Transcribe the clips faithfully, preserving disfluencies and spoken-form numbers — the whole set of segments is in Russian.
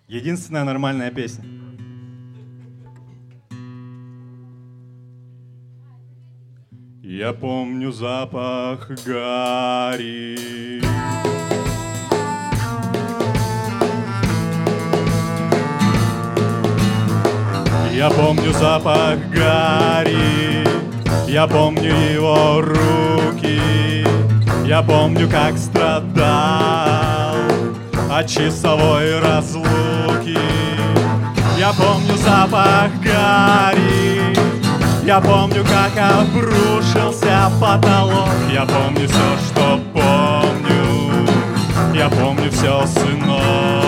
Единственная нормальная песня. Я помню запах гари. Я помню запах гари. Я помню его руки. Я помню, как страдал от часовой разлуки. Я помню запах гари. Я помню, как обрушился потолок. Я помню все, что помню. Я помню все, сынок.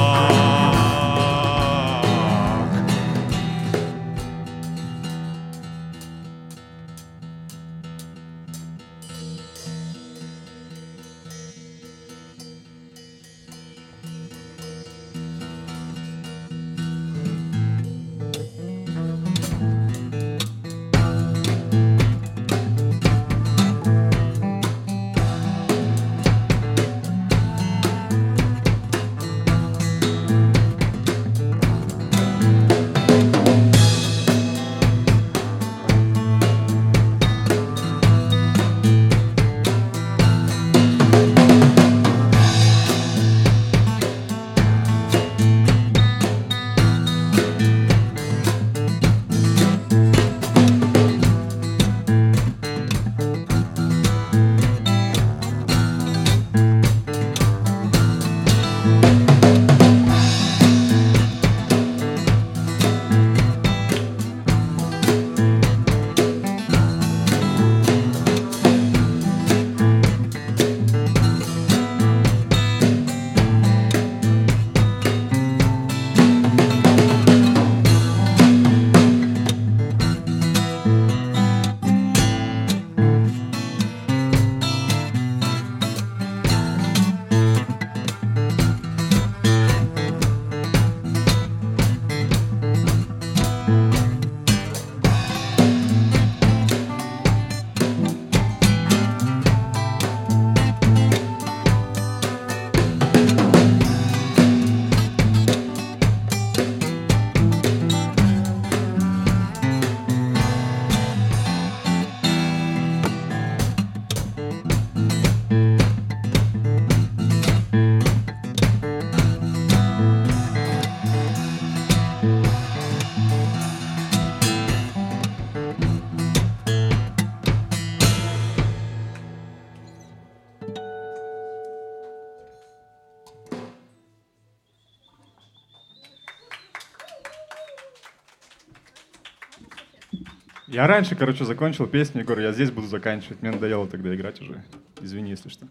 Я раньше, короче, закончил песню, Егор, я здесь буду заканчивать. Мне надоело тогда играть уже. Извини, если что.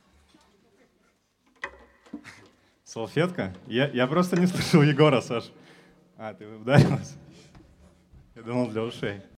Салфетка? Я, я просто не слышал Егора, Саш. А, ты ударилась? Я думал, для ушей.